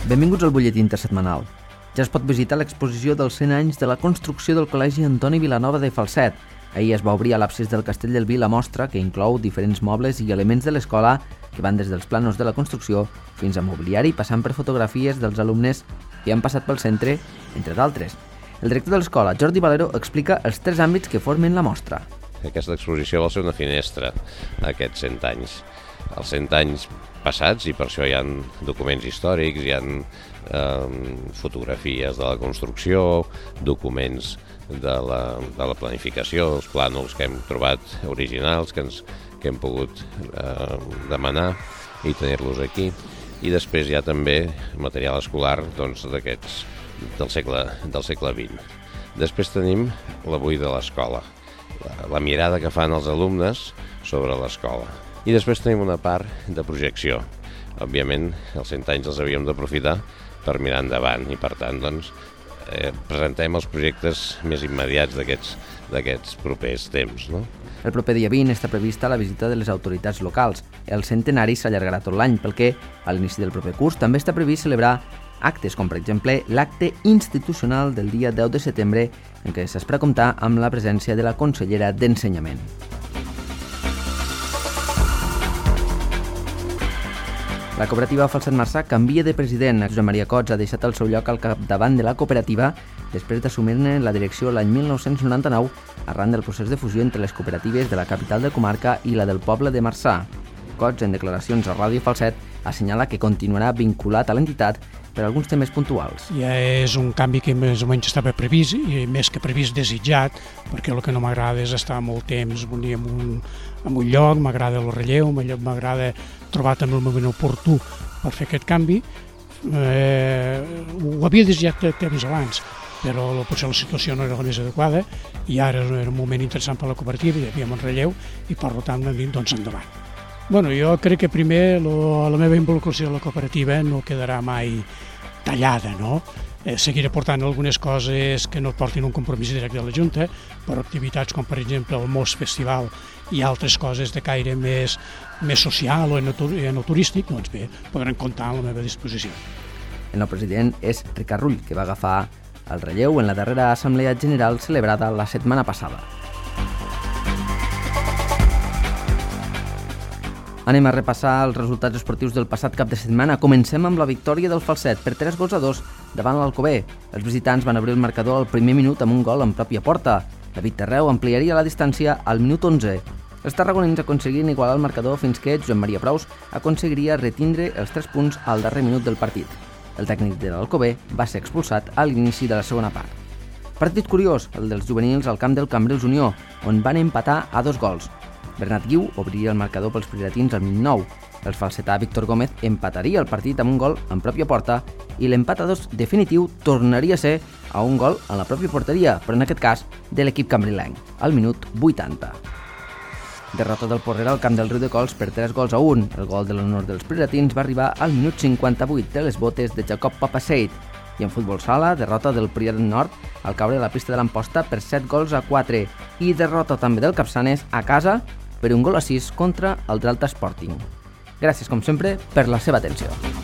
Benvinguts al butlletí intersetmanal. Ja es pot visitar l'exposició dels 100 anys de la construcció del Col·legi Antoni Vilanova de Falset. Ahir es va obrir a l'absis del Castell del Vi la mostra, que inclou diferents mobles i elements de l'escola que van des dels plànols de la construcció fins a mobiliari, passant per fotografies dels alumnes que han passat pel centre, entre d'altres. El director de l'escola, Jordi Valero, explica els 3 àmbits que formen la mostra. Aquesta exposició vol ser una finestra a aquests 100 anys. Els 100 anys passats, i per això hi ha documents històrics, hi ha fotografies de la construcció, documents de la planificació, els plànols que hem trobat originals, que hem pogut demanar i tenir-los aquí. I després hi ha també material escolar d'aquests del segle XX. Després tenim l'avui de l'escola, la mirada que fan els alumnes sobre l'escola. I després tenim una part de projecció. Òbviament, els 100 anys els havíem d'aprofitar per mirar endavant i, per tant, presentem els projectes més immediats d'aquests propers temps, no? El proper dia 20 està prevista la visita de les autoritats locals. El centenari s'allargarà tot l'any, pel que, a l'inici del proper curs, també està previst celebrar actes, com per exemple l'acte institucional del dia 10 de setembre, en què s'espera comptar amb la presència de la consellera d'Ensenyament. La cooperativa Falset Marçà canvia de president. Josep Maria Cots ha deixat el seu lloc al capdavant de la cooperativa després d'assumir-ne la direcció l'any 1999 arran del procés de fusió entre les cooperatives de la capital de comarca i la del poble de Marçà. Cots, en declaracions a Ràdio Falset, assenyala que continuarà vinculat a l'entitat per alguns temes puntuals. Ja és un canvi que més o menys estava previst, i més que previst desitjat, perquè el que no m'agrada és estar molt temps en un lloc, m'agrada el relleu, m'agrada trobar també el moment oportú per fer aquest canvi. Ho havia desitjat temps abans, però potser la situació no era la més adequada i ara era un moment interessant per a la cooperativa, hi havia un relleu i per tant hem dit endavant. Jo crec que primer la meva involucració a la cooperativa no quedarà mai tallada, no? Seguiré portant algunes coses que no portin un compromís directe de la Junta, per activitats com per exemple el Mos Festival i altres coses de caire més social o enoturístic, doncs bé, podran comptar amb la meva disposició. El nou president és Ricard Rull, que va agafar el relleu en la darrera Assemblea General celebrada la setmana passada. Anem a repassar els resultats esportius del passat cap de setmana. Comencem amb la victòria del Falset per 3-2 davant l'Alcover. Els visitants van obrir el marcador al primer minut amb un gol en pròpia porta. David Terreu ampliaria la distància al minut 11. Els tarragonins aconseguien igualar el marcador fins que Josep Maria Praus aconseguiria retindre els 3 punts al darrer minut del partit. El tècnic de l'Alcover va ser expulsat a l'inici de la segona part. Partit curiós, el dels juvenils al camp del Cambrils Unió, on van empatar a 2 gols. Bernat Guiu obriria el marcador pels priratins al minut 9. El falsetà Víctor Gómez empataria el partit amb un gol en pròpia porta i l'empat a 2 definitiu tornaria a ser a un gol en la pròpia porteria, però en aquest cas de l'equip cambrilenc, al minut 80. Derrota del Porrera al camp del Riudecols per 3-1. El gol de l'honor dels priratins va arribar al minut 58 de les botes de Jacob Papaseit. I en futbol sala, derrota del Priat Nord al caure a la pista de l'Amposta per 7-4 i derrota també del Capçanes a casa per 1-6 contra el Dralta Sporting. Gràcies, com sempre, per la seva atenció.